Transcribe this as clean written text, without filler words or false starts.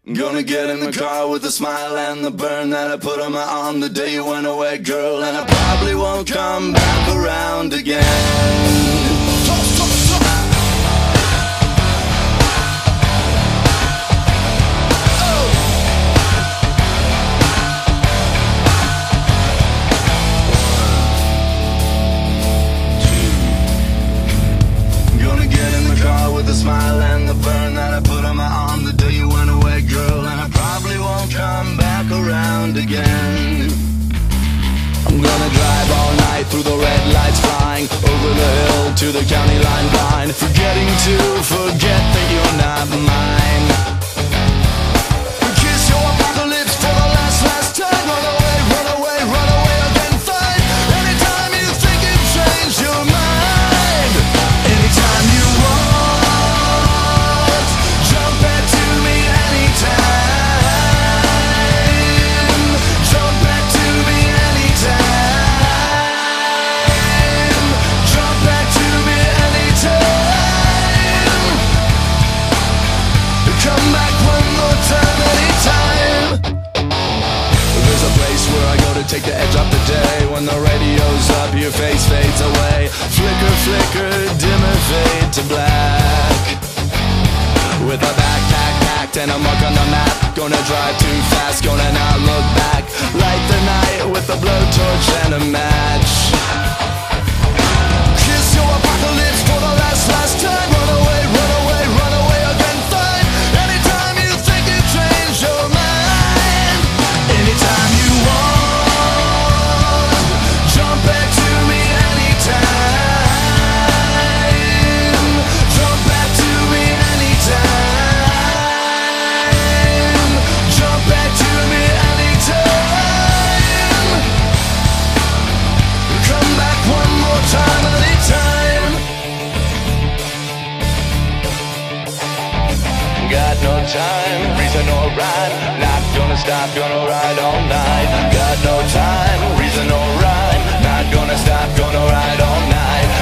Gonna get in the car with the smile and the burn that I put on my arm the day you went away, girl. And I probably won't come back around again. With the smile and the burn that I put on my arm the day you went away, girl. And I probably won't come back around again. I'm gonna drive all night through the red lights, flying over the hill to the county line blind, forgetting to forget that you're not mine. Kiss your apocalypse for the last time. Run away, run away, run away again, fine. Anytime you think you've changed your mind, anytime you want, take the edge off the day. When the radio's up, your face fades away. Flicker, flicker, dimmer, fade to black. With a backpack packed and a mark on the map. Gonna drive too fast, gonna not look back. Light the night with a blowtorch and a match. Kiss your apocalypse for the last time. Run away, run away, run away again, fine. Anytime you think you've changed your mind, anytime you want, no time, reason or rhyme. Not gonna stop, gonna ride all night. Got no time, reason or rhyme. Not gonna stop, gonna ride all night.